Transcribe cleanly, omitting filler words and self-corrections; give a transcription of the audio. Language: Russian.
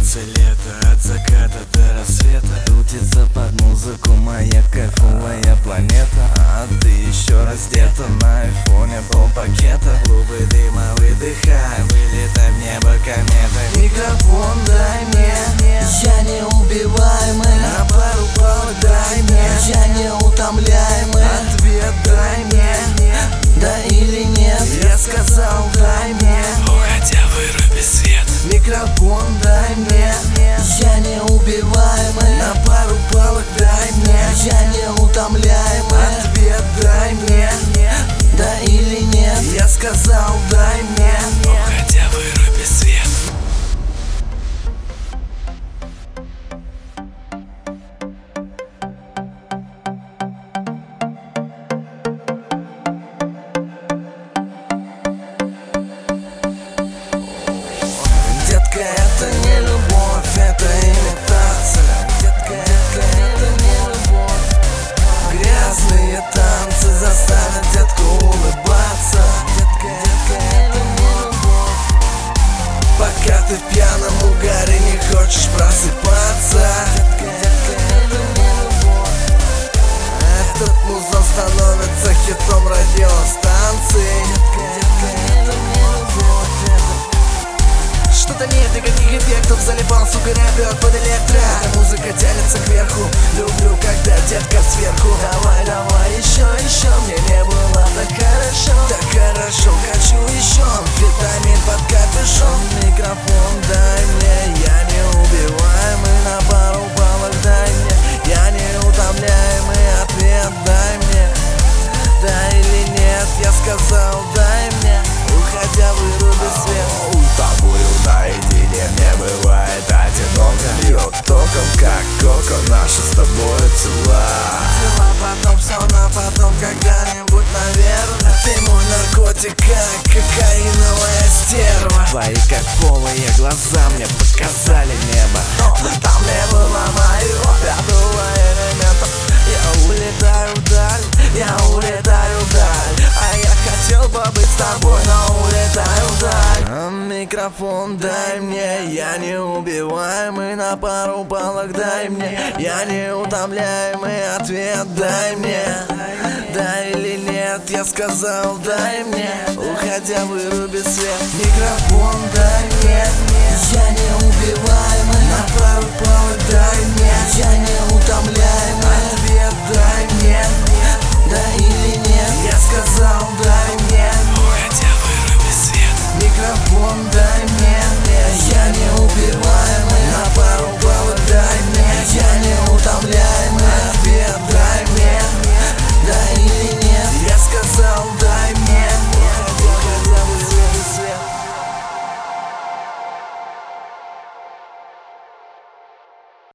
солнце, лето, от заката до рассвета. Крутится под музыку моя кайфовая планета. А ты еще раздета на айфоне полпакета. Клубы дыма выдыхай, вылетай в небо кометой. Микрофон дай мне, я неубиваемый. На пару палок дай мне, я неутомляемый. ответ дай мне, Да или нет, я сказал дай мне. Уходя выруби свет. микрофон дай мне, я неубиваемый. На пару палок дай мне, я неутомляемый. ответ дай мне, Да или нет, я сказал дай мне. Уходя выруби свет. детка, это не любовь, это имитация. Детка, это не любовь. Грязные танцы заставят детку улыбаться. Детка, это не любовь. Пока ты в пьяном угаре не хочешь просыпаться. Детка, это не любовь. Этот музон становится хитом радиостанции. Детка, это не любовь. Что-то нет никаких эффектов, залипал, сука, рэпер под электро. Эта музыка тянется кверху, люблю, когда детка сверху. Давай, давай, еще, мне не было так хорошо. Так хорошо, хочу еще амфетамин под капюшон. Микрофон дай мне, я неубиваемый. На пару баллов дай мне, я неутомляемый. Ответ дай мне, да или нет, я сказал дай мне. Уходя выруби свет. Тобою наедине не бывает одиноко. Бьет током, как коко, наши с тобой тела. Дела потом, все на потом, когда-нибудь, наверное. Ты мой наркотик, как кокаиновая стерва. Твои кайфовые глаза мне показали небо. Но там не было моего Пятого элемента. Я улетаю вдаль, я улетаю вдаль. А я хотел бы быть с тобой, но улетаю вдаль. Микрофон дай мне, я неубиваемый. На пару палок дай мне, я неутомляемый. Ответ дай мне, да или нет, я сказал дай мне. Уходя выруби свет. Микрофон дай мне, я не